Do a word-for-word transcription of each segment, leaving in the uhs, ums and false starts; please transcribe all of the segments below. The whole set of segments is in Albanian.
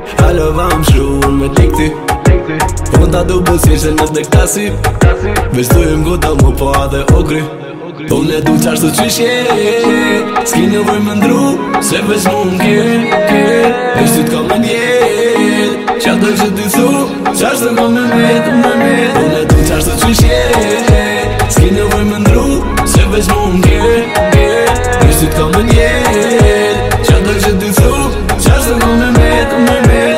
Hallo vam shruun me dikti Honda du bësishe në të këtasi Veç du im gota më pa dhe ogri Unë e du qashtu qyshe S'ki nevoj më ndru Se veç mu m'ke Veç ty t'ka me njet Qa do që t'i thu Qashtu ka me met, me met Unë e du qashtu qyshe S'ki nevoj më ndru Se veç mu m'ke Veç ty t'ka me njet Qa do që t'i thu Qashtu ka me met, me met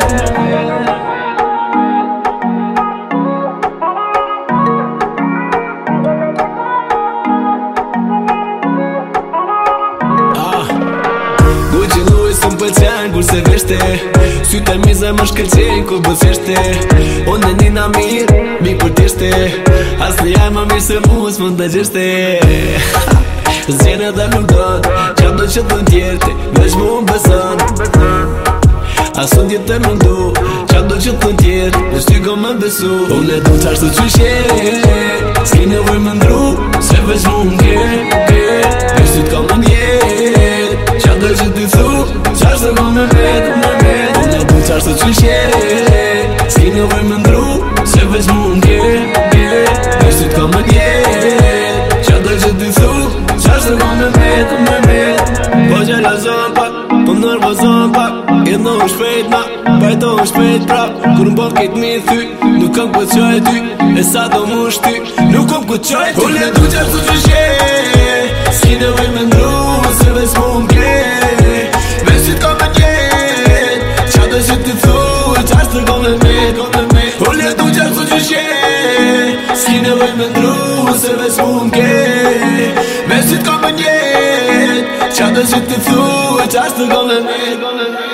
Pëlqen kur se veshte Sytë e mize më shkëllqen kur bëseshte Unë e nina mirë, mi për tishte As në jaj më mirë se mu s'mën të gjeshte Zjene dhe nuk dot Qa do që të tjerti Veç mu më beson As unë tjetër më ndu Qa do që të tjerti Veç ty ko më besu Unë e du qashtu qyshe S'ki nevoj më ndru Se veç mu më ke Veç ty t'ka më njet Qa do që t'i thu Qashtu ka me met, me met Unë e du qashtu qyshe S'ki nevoj më ndru Se veç mu m'ke Veç ty t'ka më njet Qa do që t'i thu Qashtu ka me met, me met Po gjelazon pak Po nërvazon pak Jedno u shpejt ma Pajto u shpejt prap Kur m'bo kejt mi thy Nuk kam këtë qaj ty E sa do mu shty Nuk kam këtë qaj ty Unë e du qashtu qyshe S'ki nevoj më ndru Se veç mu m'ke Veç ty t'ka me njet Qa do që t'i thu Qashtu ka me met, ka me met Unë e du qashtu qyshe S'ki nevoj më ndru Se veç mu m'ke Veç ty t'ka me njet Qa do që t'i thu Qashtu ka me met